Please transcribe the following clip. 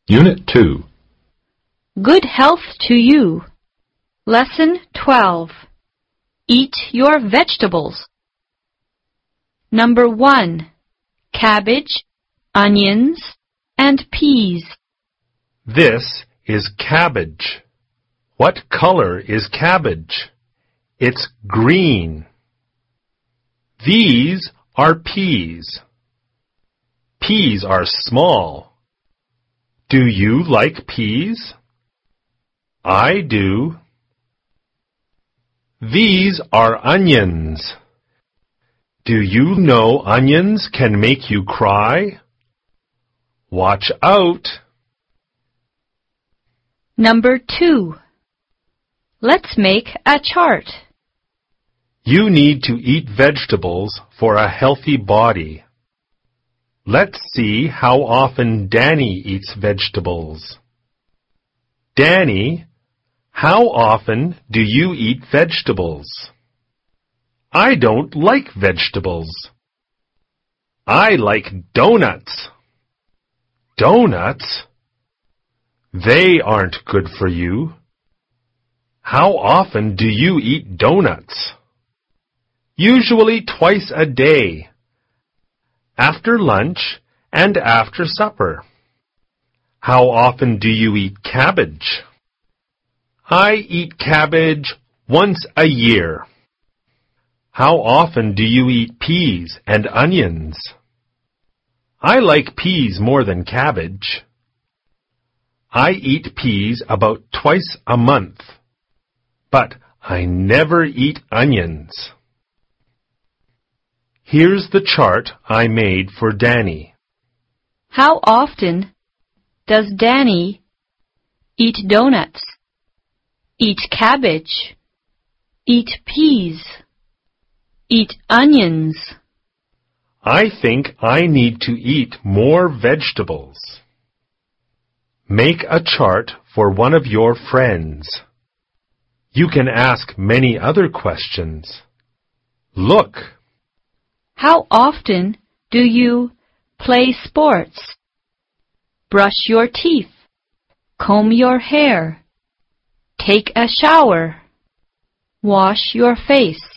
Unit 2. Good health to you. Lesson 12. Eat your vegetables. Number 1. Cabbage, onions, and peas. This is cabbage. What color is cabbage? It's green. These are peas. Peas are small. Do you like peas? I do. These are onions. Do you know onions can make you cry? Watch out! Number 2. Let's make a chart. You need to eat vegetables for a healthy body. Let's see how often Danny eats vegetables. Danny, how often do you eat vegetables? I don't like vegetables. I like donuts. Donuts? They aren't good for you. How often do you eat donuts? Usually twice a day. After lunch and after supper. How often do you eat cabbage? I eat cabbage once a year. How often do you eat peas and onions? I like peas more than cabbage. I eat peas about twice a month, but I never eat onions. Here's the chart I made for Danny. How often does Danny eat donuts, eat cabbage, eat peas, eat onions? I think I need to eat more vegetables. Make a chart for one of your friends. You can ask many other questions. Look. How often do you play sports? Brush your teeth, comb your hair, take a shower, wash your face.